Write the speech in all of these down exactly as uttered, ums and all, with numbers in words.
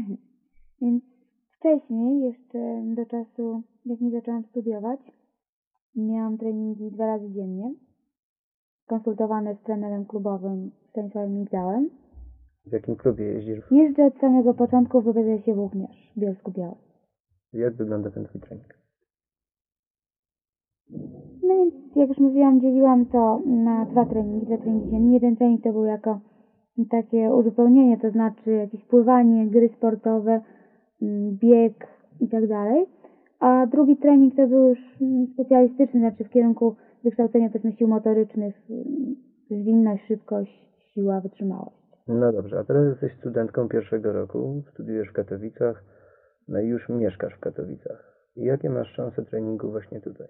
Więc wcześniej, jeszcze do czasu, jak nie zaczęłam studiować, miałam treningi dwa razy dziennie, konsultowane z trenerem klubowym Stanisławem Migdałem. W jakim klubie jeździsz? Jeżdżę od samego początku w B Z S-ie Włókniarz w Bielsku-Białej. Jak wygląda ten twój trening? No więc, jak już mówiłam, dzieliłam to na dwa treningi, dwa treningi dziennie. Jeden trening to był jako takie uzupełnienie, to znaczy jakieś pływanie, gry sportowe, bieg i tak dalej. A drugi trening to był już specjalistyczny, znaczy w kierunku wykształcenia powiedzmy sił motorycznych, zwinność, szybkość, siła, wytrzymałość. No dobrze, a teraz jesteś studentką pierwszego roku, studiujesz w Katowicach, no i już mieszkasz w Katowicach. I jakie masz szanse treningu właśnie tutaj?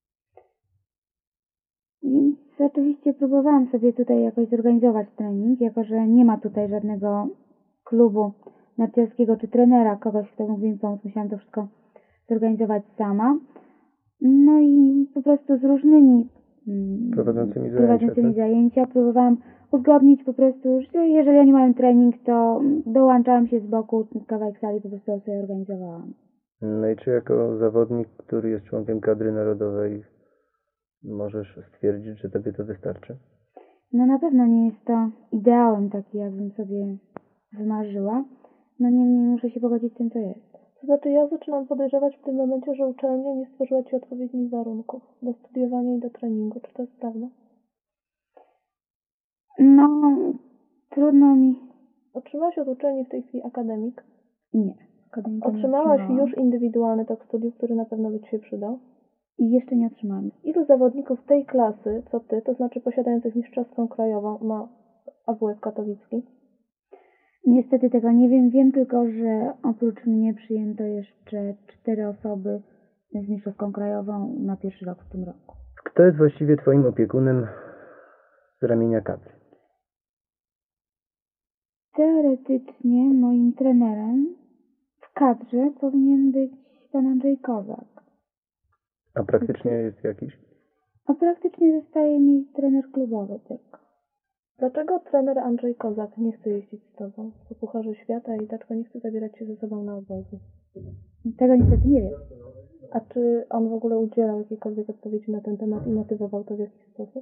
Więc oczywiście próbowałam sobie tutaj jakoś zorganizować trening, jako że nie ma tutaj żadnego klubu narciarskiego czy trenera, kogoś, kto mógłby mi pomóc. Musiałam to wszystko zorganizować sama. No i po prostu z różnymi Prowadzącymi zajęcia, prowadzącymi tak? zajęcia próbowałam uzgodnić po prostu, że jeżeli oni mają trening, to dołączałam się z boku, kawałek sali po prostu sobie organizowałam. No i czy jako zawodnik, który jest członkiem kadry narodowej, możesz stwierdzić, że tobie to wystarczy? No na pewno nie jest to ideałem taki, jakbym sobie wymarzyła. No niemniej muszę się pogodzić z tym, co jest. To znaczy ja zaczynam podejrzewać w tym momencie, że uczelnia nie stworzyła Ci odpowiednich warunków do studiowania i do treningu. Czy to jest prawda? No, trudno mi... Otrzymałaś od uczelni w tej chwili akademik? Nie. Akademika nie Otrzymałaś otrzymałam. już indywidualny tok studiów, który na pewno by Ci się przydał? I jeszcze nie otrzymałam. Ilu zawodników tej klasy, co Ty, to znaczy posiadających mistrzowską krajową, ma A W F katowicki? Niestety tego nie wiem. Wiem tylko, że oprócz mnie przyjęto jeszcze cztery osoby z mistrzowską krajową na pierwszy rok w tym roku. Kto jest właściwie twoim opiekunem z ramienia kadry? Teoretycznie moim trenerem w kadrze powinien być pan Andrzej Kozak. A praktycznie jest jakiś? A praktycznie zostaje mi trener klubowy tylko. Dlaczego trener Andrzej Kozak nie chce jeździć z Tobą po Pucharze Świata i dlaczego nie chce zabierać się ze sobą na obozy? Tego niestety nie wiem. A czy on w ogóle udzielał jakiejkolwiek odpowiedzi na ten temat i motywował to w jakiś sposób?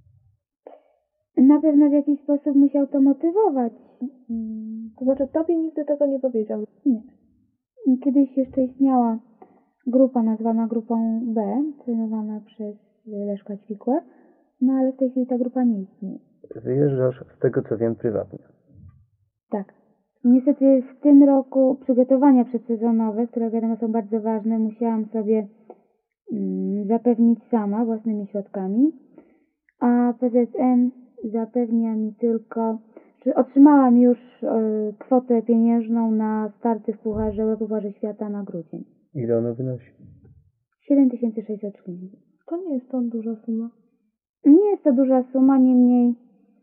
Na pewno w jakiś sposób musiał to motywować. To znaczy Tobie nigdy tego nie powiedział? Nie. Kiedyś jeszcze istniała grupa nazwana grupą B, trenowana przez Leszka Ćwikłę, no ale w tej chwili ta grupa nie istnieje. Wyjeżdżasz, z tego co wiem, prywatnie. Tak. Niestety w tym roku przygotowania przedsezonowe, które wiadomo są bardzo ważne, musiałam sobie mm, zapewnić sama własnymi środkami, a P Z N zapewnia mi tylko, że otrzymałam już y, kwotę pieniężną na starty w Pucharze, Pucharze Świata na grudzień. Ile ono wynosi? siedem tysięcy sześćset szylingów. To nie jest to duża suma. Nie jest to duża suma, niemniej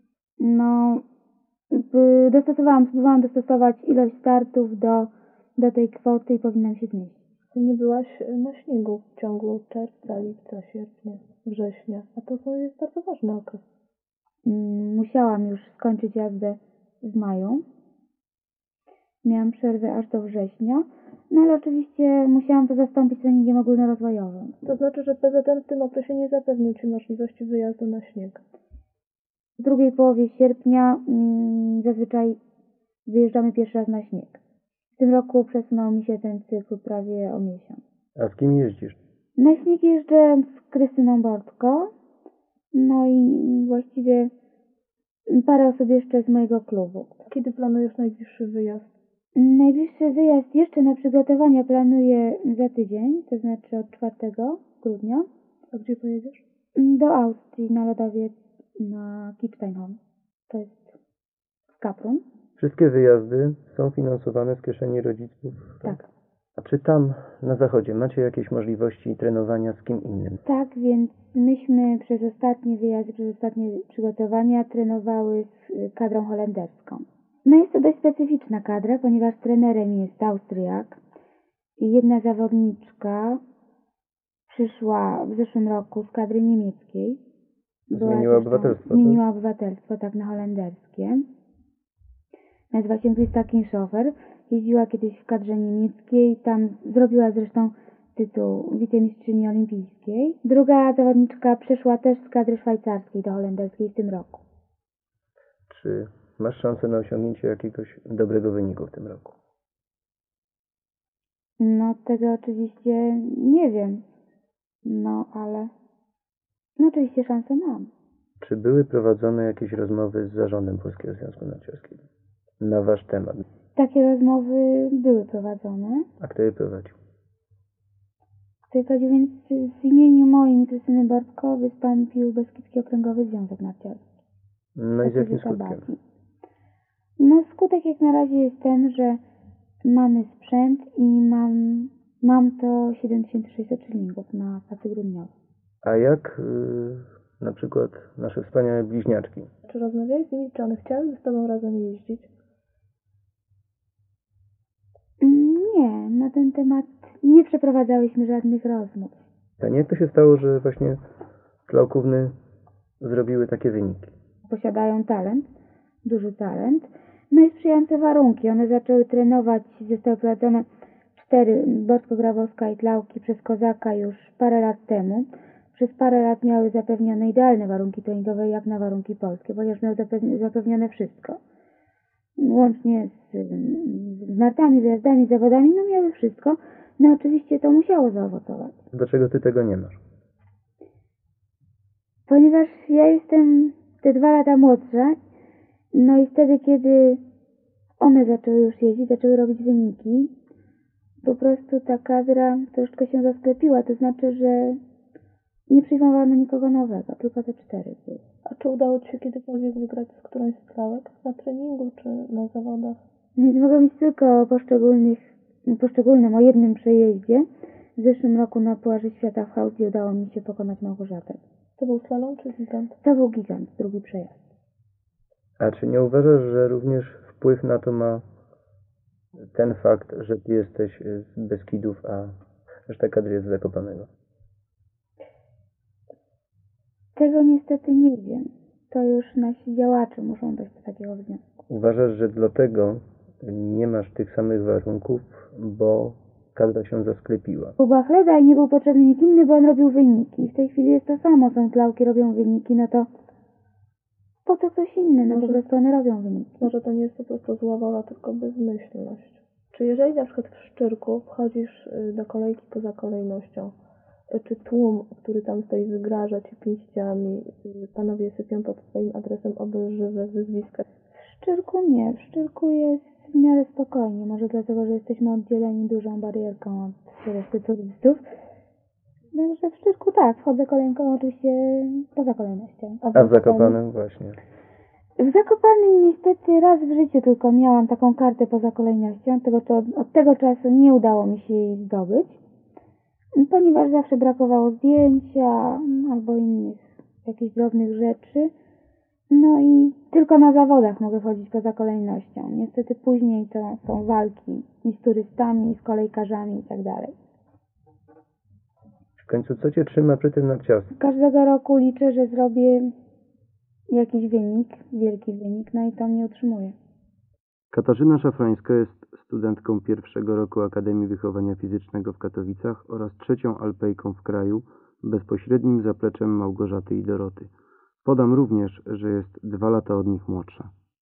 no b- dostosowałam, spróbowałam dostosować ilość startów do, do tej kwoty i powinnam się zmieścić. Ty nie byłaś na śniegu w ciągu czerwca, lipca, sierpnia, września, a to są- jest bardzo ważny okres. Mm, Musiałam już skończyć jazdę w maju. Miałam przerwę aż do września, no ale oczywiście musiałam to zastąpić treningiem ogólnorozwojowym. To znaczy, że P Z N w tym okresie nie zapewnił Ci możliwości wyjazdu na śnieg. W drugiej połowie sierpnia mm, zazwyczaj wyjeżdżamy pierwszy raz na śnieg. W tym roku przesunął mi się ten cykl prawie o miesiąc. A z kim jeździsz? Na śnieg jeżdżę z Krystyną Bortko, no i właściwie parę osób jeszcze z mojego klubu. Kiedy planujesz najbliższy wyjazd? Najbliższy wyjazd jeszcze na przygotowania planuję za tydzień, to znaczy od czwartego grudnia. A gdzie pojedziesz? Do Austrii na lodowiec na Kitzsteinhorn. To jest w Kaprun. Wszystkie wyjazdy są finansowane z kieszeni rodziców? Tak. A czy tam na zachodzie macie jakieś możliwości trenowania z kim innym? Tak, więc myśmy przez ostatnie wyjazdy, przez ostatnie przygotowania trenowały z kadrą holenderską. No jest to dość specyficzna kadra, ponieważ trenerem jest Austriak. Jedna zawodniczka przyszła w zeszłym roku z kadry niemieckiej. Była Zmieniła zresztą- obywatelstwo, Zmieniła tak? obywatelstwo, tak, na holenderskie. Nazywa się Krista Kinshofer. jeździła kiedyś w kadrze niemieckiej, tam zrobiła zresztą tytuł wicemistrzyni olimpijskiej. Druga zawodniczka przeszła też z kadry szwajcarskiej do holenderskiej w tym roku. Czy masz szansę na osiągnięcie jakiegoś dobrego wyniku w tym roku? No tego oczywiście nie wiem, no ale no oczywiście szansę mam. Czy były prowadzone jakieś rozmowy z zarządem Polskiego Związku Narciarskiego na wasz temat? Takie rozmowy były prowadzone. A kto je prowadził? Kto je prowadził, więc w imieniu moim i Krystyny Bortko wystąpił Beskidzki Okręgowy Związek Narciarski. No i z jakim Takiej skutkiem? zabawi. No skutek jak na razie jest ten, że mamy sprzęt i mam, mam to siedem tysięcy sześćset szylingów na pasy grudniowe. A jak yy, na przykład nasze wspaniałe bliźniaczki? Czy rozmawiałeś z nimi, czy one chciałyby z tobą razem jeździć? Nie, na ten temat nie przeprowadzałyśmy żadnych rozmów. A jak to się stało, że właśnie Klauków-ny zrobiły takie wyniki? Posiadają talent, duży talent, no i sprzyjające warunki. One zaczęły trenować, zostały prowadzone cztery, Borsko-Grabowska i Klauki przez Kozaka już parę lat temu. Przez parę lat miały zapewnione idealne warunki treningowe jak na warunki polskie, ponieważ miały zapewnione wszystko. Łącznie z, z nartami, wyjazdami, zawodami, no miały wszystko. No oczywiście to musiało zaowocować. Dlaczego ty tego nie masz? Ponieważ ja jestem te dwa lata młodsza, no i wtedy, kiedy one zaczęły już jeździć, zaczęły robić wyniki, po prostu ta kadra troszkę się zasklepiła, to znaczy, że nie przyjmowano nikogo nowego, tylko te cztery były. A czy udało ci się kiedykolwiek wygrać z którąś z Klauek? Na treningu czy na zawodach? Więc mogę mówić tylko o poszczególnych, poszczególnym, o jednym przejeździe. W zeszłym roku na Pucharze Świata w Chausii udało mi się pokonać Małgorzatę. To był slalom czy gigant? To był gigant, drugi przejazd. A czy nie uważasz, że również wpływ na to ma ten fakt, że ty jesteś z Beskidów, a reszta kadry jest z Zakopanego? Tego niestety nie wiem. To już nasi działacze muszą dojść do takiego wniosku. Uważasz, że dlatego nie masz tych samych warunków, bo kadra się zasklepiła? Był Bachleda i nie był potrzebny nikt inny, bo on robił wyniki. W tej chwili jest to samo, są Klauki, robią wyniki, no to po co ktoś inny? No po prostu one robią wyniki. Może to nie jest po prostu zła wola, tylko bezmyślność. Czy jeżeli na przykład w Szczyrku wchodzisz do kolejki poza kolejnością, czy tłum, który tam stoi, wygraża ci pięściami, panowie sypią pod swoim adresem obelżywe wyzwiska? W Szczyrku nie. W Szczyrku jest w miarę spokojnie. Może dlatego, że jesteśmy oddzieleni dużą barierką od reszty turystów. Także w Szczyrku tak, wchodzę kolejką oczywiście poza kolejnością. A w Zakopanem właśnie. W Zakopanem niestety raz w życiu tylko miałam taką kartę poza kolejnością. Tego, to, od tego czasu nie udało mi się jej zdobyć, ponieważ zawsze brakowało zdjęcia albo innych jakichś drobnych rzeczy. No i tylko na zawodach mogę chodzić poza kolejnością. Niestety później to są walki i z turystami, i z kolejkarzami i tak dalej. W końcu co cię trzyma przy tym narciarstwie? Każdego roku liczę, że zrobię jakiś wynik, wielki wynik, no i to mnie utrzymuje. Katarzyna Szafrańska jest studentką pierwszego roku Akademii Wychowania Fizycznego w Katowicach oraz trzecią alpejką w kraju, bezpośrednim zapleczem Małgorzaty i Doroty. Podam również, że jest dwa lata od nich młodsza.